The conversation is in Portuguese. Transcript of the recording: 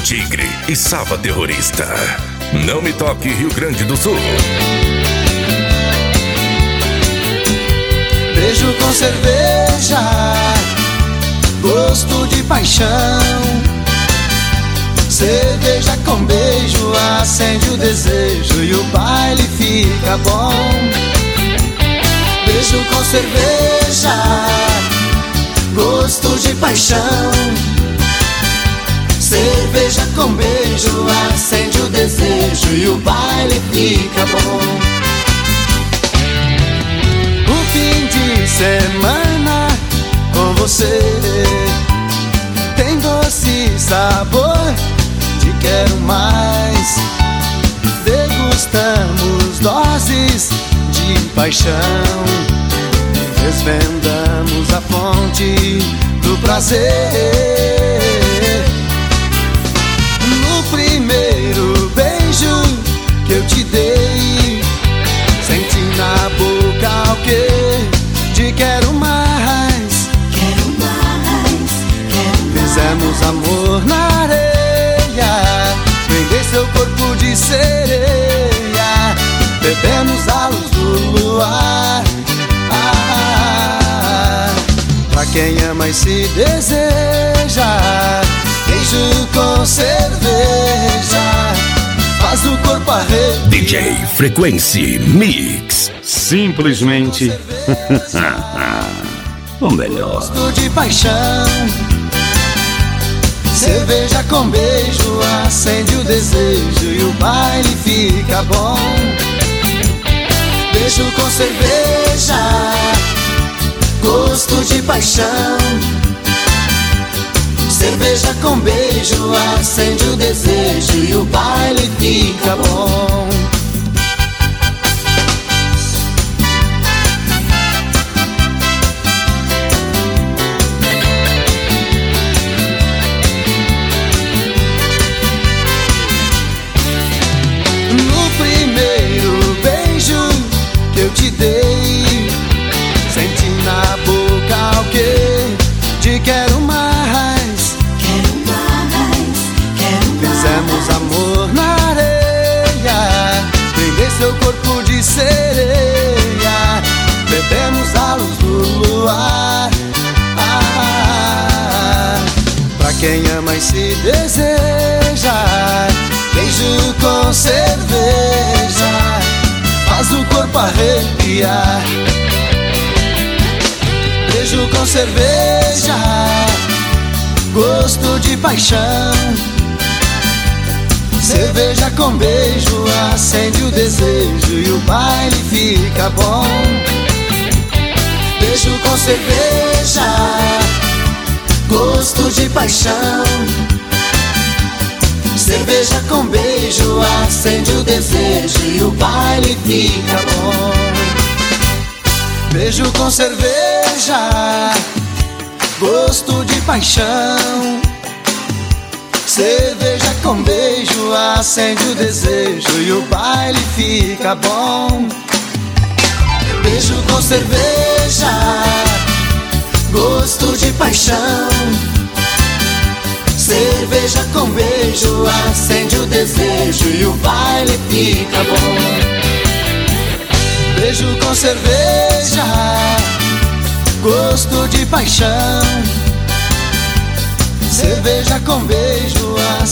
Tigre e Sava Terrorista. Não Me Toque, Rio Grande do Sul. Beijo com cerveja, gosto de paixão. Cerveja com beijo acende o desejo e o baile fica bom. Beijo com cerveja, gosto de paixão. Cerveja com beijo acende o desejo e o baile fica bom. O fim de semana com você tem doce sabor de quero mais. Degustamos doses de paixão, desvendamos a fonte do prazer. No primeiro beijo que eu te dei, senti na boca o que de quero mais. Quero mais, quero mais. Fizemos amor na areia, peguei seu corpo de sereia, bebemos a luz do luar. Pra quem ama e se deseja, beijo com cerveja faz o corpo arrepiar. DJ Frequency Mix. Simplesmente o melhor. Gosto de paixão. Cerveja com beijo acende o desejo e o baile fica bom. Beijo com cerveja, gosto de paixão. Cerveja com beijo acende o desejo e o baile fica bom. No primeiro beijo que eu te dei, senti na boca o que te quero mais. Quero mais, quero mais. Fizemos amor na areia, peguei seu corpo de sereia, bebemos a luz do luar. Pra quem ama e se deseja, beijo com cerveja faz o corpo arrepiar. Beijo com cerveja, gosto de paixão. Cerveja com beijo acende o desejo e o baile fica bom. Beijo com cerveja, gosto de paixão. Cerveja com beijo acende o desejo e o baile fica bom. Beijo com cerveja, gosto de paixão. Cerveja com beijo acende o desejo e o baile fica bom. Beijo com cerveja, gosto de paixão. Cerveja com beijo acende o desejo e o baile fica bom. Beijo com cerveja, gosto de paixão. Cerveja com beijo